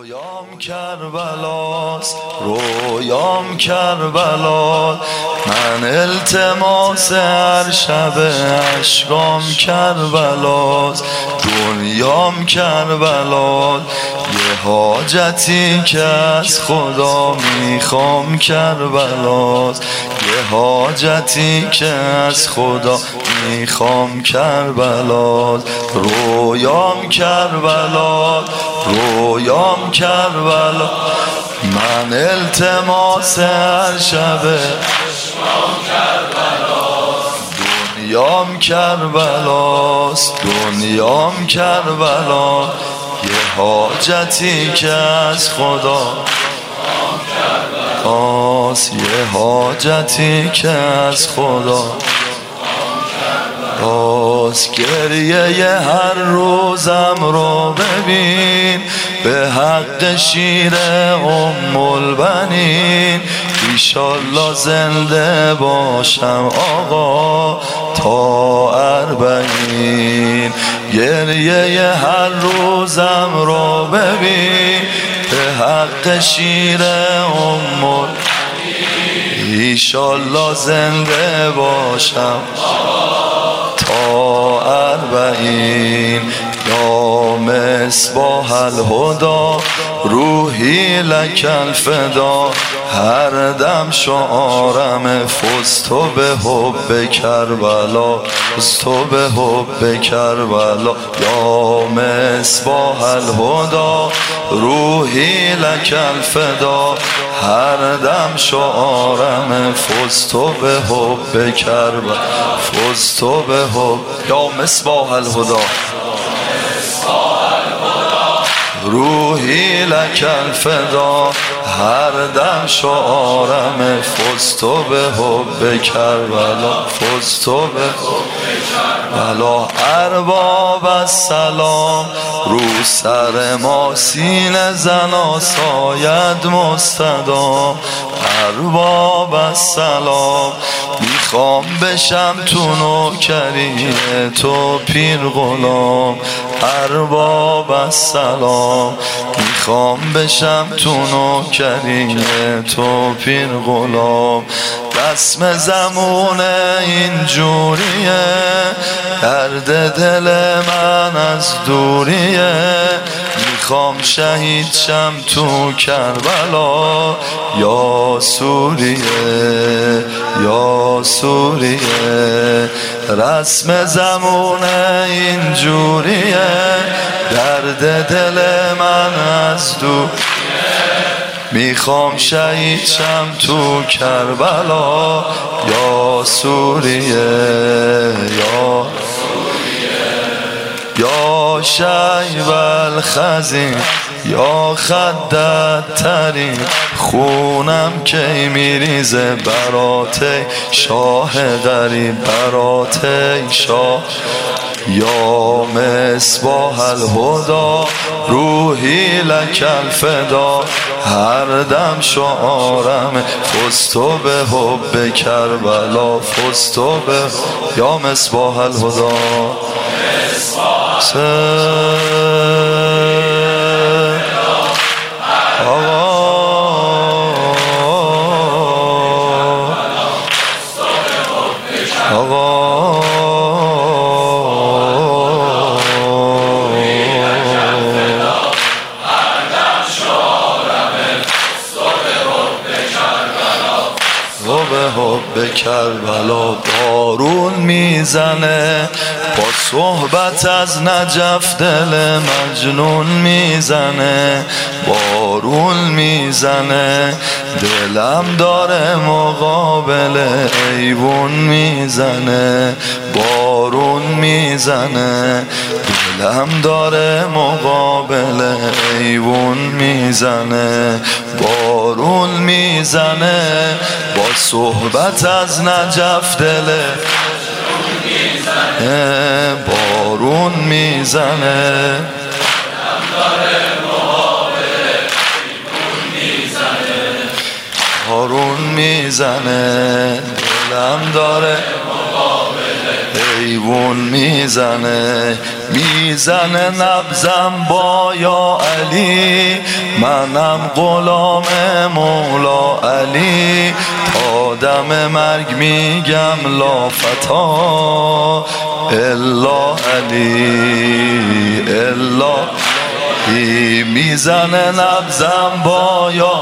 رویام کربلاست، رویام کربلاست، من التماس هر شب اشکام کربلاست. دنیام کربلاست، یه حاجتی که از خدا میخوام کربلاست، یه حاجتی که از خدا میخوام کربلاست. رویام کربلاست، رویام کربلا، من التماس هر شبه دنیام کربلاست، دنیام کربلا، یه حاجتی که از خدا آس، یه حاجتی که از خدا آس. گریه هر روزم رو ببین به حق شیر البنین، ایشالله زنده باشم آقا تا اربعین. گریه هر روزم رو ببین به حق شیر ایشالله زنده باشم تا اربعین. یا مصباح الهدی روحی لک الفدا، هر دم شعارم فزت به حب کربلا، فزت به حب کربلا. یا مصباح الهدی روحی لک الفدا، هر دم شعارم فزت به حب کربلا، فزت به حب. یا مصباح الهدی روحی لک الفدا، هر دم شعارم فزت به حب کربلا، فزت به بلا. ارباب السلام رو سر ما سینه زنا ساید مستدام. ارباب السلام میخوام بشم تو نوکری تو پیر غلام. ارباب السلام میخوام بشم تو نوکری تو پیر غلام. رسم زمون اینجوریه، درد دل من از دوریه، میخوام شهید شم تو کربلا یا سوریه، یا سوریه. رسم زمون اینجوریه، درد دل من از دوریه، میخوام شهید شم تو کربلا یا سوریه، یا یا شیب الخزین، یا خدت ترین، خونم کی میریزه برات شاه غریب، برات شاه. یا مصباح الهدی روحی لک الفدا، هر دم شعارم فزت به حب کربلا، فزت به. یا مصباح الهدی به کربلا. بارون میزنه با صحبت از نجف، دل مجنون میزنه. بارون میزنه دلم داره مقابل ایوون میزنه. بارون میزنه دلم داره مقابل ایوون میزنه. بارون میزنه با صحبت از نجف، دل بارون میزنه بارون میزنه، دلم داره ایوون میزنه. میزنه نبزم با یا علی، منم غلام مولا علی، تا دم مرگ میگم لا فتا الا علی الا. میزنه نبزم با یا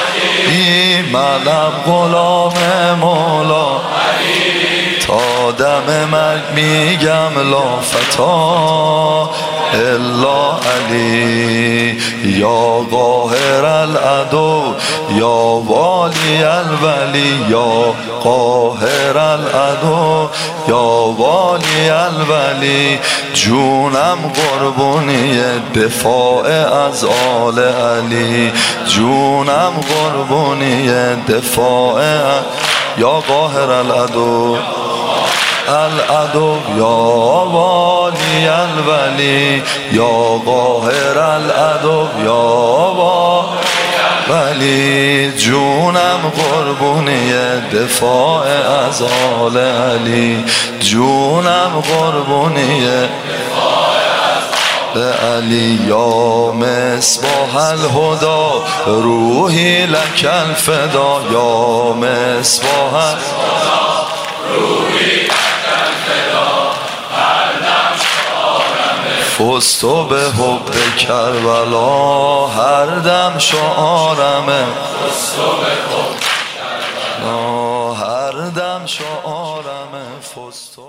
منم غلام مولا، تا دم مرگ میگم لا فتا الا علی. یا قاهر العدو یا والی الولی، یا قاهر العدو یا والی الولی. جونم قربونی دفاع از آل علی، جونم قربونی دفاع. یا قاهر العدو العدو یا والی الولی، یا قاهر العدو یا ولی. جونم قربونی دفاع از آل علی، جونم قربونی علی. یا مصباح الهدى روحی لک الفدا، یا مصباح الهدى روحی لک الفدا. هر دم شعارمه فزت به حب کربلا، هر دم شعارمه فزت به حب کربلا، هر دم شعارمه فزت